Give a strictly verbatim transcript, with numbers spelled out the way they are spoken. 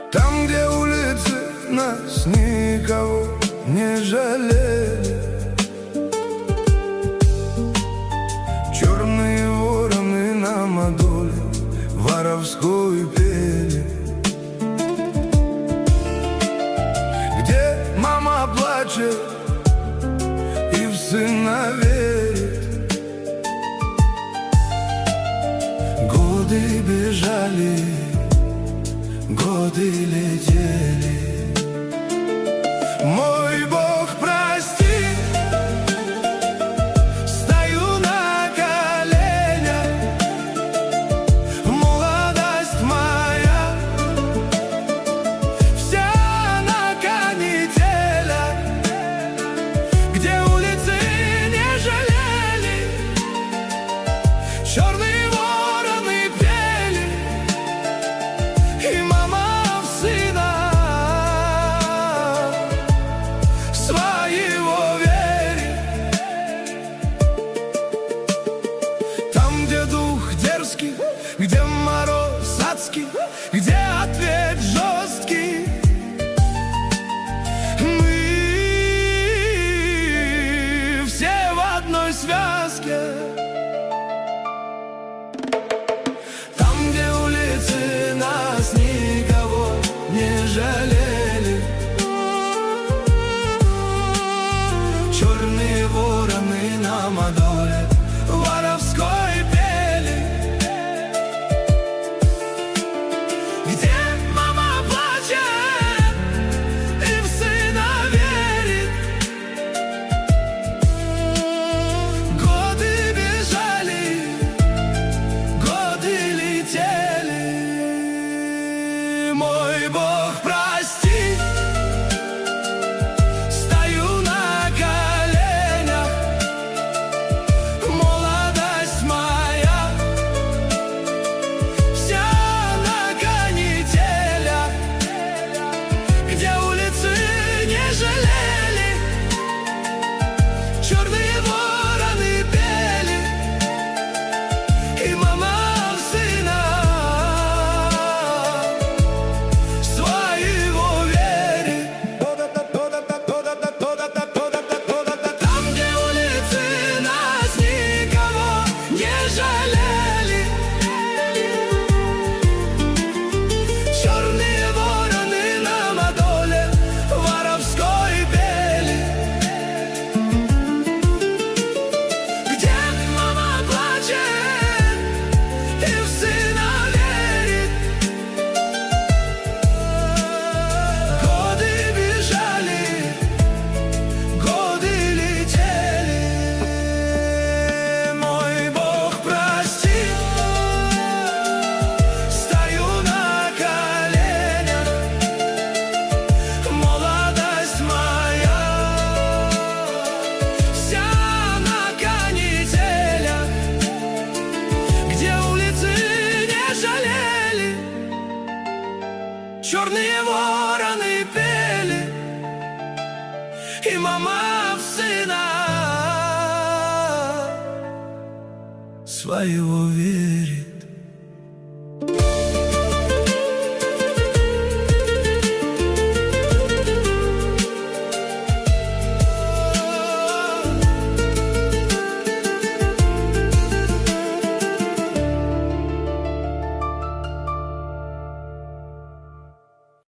Там, где улицы нас никого не жалели, черные вороны нам о доле воровской пели. Где мама плачет и в сына верит, годы бежали, годы летели. Мой Бог, прости, стою на коленях, молодость моя вся на канителях, где улицы не жалели, черные вороны пели, и мама в сына своего верит. Там, где дух дерзкий, где мороз адский, где ответ жесткий, мы все в одной связке. Там, где улицы нас никого не жалели, черные вороны нам о доле воровской пели. Где мама плачет и в сына верит, годы бежали, годы летели. Мой Бог, прости, стою на коленях, молодость моя вся на канителях, где улицы не жалели, черные вороны пели, и мама в сына своего верит. Там, где улицы нас никого не жалели, черные вороны нам о доле воровской пели. Где мама плачет и в сына верит, годы бежали, годы летели. Мой Бог, прости, стою на коленях, молодость моя вся на канителях, где улицы не жалели, черные вороны пели, и мама в сына своего верит.